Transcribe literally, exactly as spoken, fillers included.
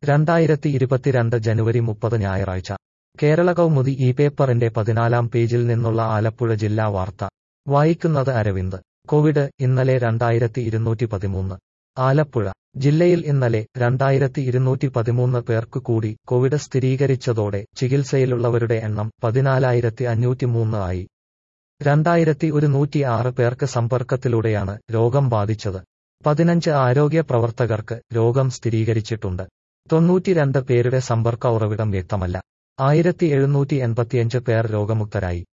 രണ്ടായിരത്തി ഇരുപത്തിരണ്ട് ജനുവരി മുപ്പത് ഞായറാഴ്ച കേരള കൗമുദി ഈ പേപ്പറിന്റെ പതിനാലാം പേജിൽ നിന്നുള്ള ആലപ്പുഴ ജില്ലാ വാർത്ത വായിക്കുന്നത് അരവിന്ദ്. കോവിഡ് ഇന്നലെ രണ്ടായിരത്തി ഇരുന്നൂറ്റി പതിമൂന്ന്. ആലപ്പുഴ ജില്ലയിൽ ഇന്നലെ രണ്ടായിരത്തി ഇരുന്നൂറ്റി പതിമൂന്ന് പേർക്ക് കൂടി കോവിഡ് സ്ഥിരീകരിച്ചതോടെ ചികിത്സയിലുള്ളവരുടെ എണ്ണം പതിനാലായിരത്തി അഞ്ഞൂറ്റി മൂന്ന് ആയി. രണ്ടായിരത്തി ഒരുന്നൂറ്റി ആറ് പേർക്ക് സമ്പർക്കത്തിലൂടെയാണ് രോഗം ബാധിച്ചത്. പതിനഞ്ച് ആരോഗ്യ പ്രവർത്തകർക്ക് രോഗം സ്ഥിരീകരിച്ചിട്ടുണ്ട്. തൊണ്ണൂറ്റിരണ്ട് പേരുടെ സമ്പർക്ക ഉറവിടം വ്യക്തമല്ല. ആയിരത്തി എഴുന്നൂറ്റി എൺപത്തിയഞ്ച് പേർ രോഗമുക്തരായി.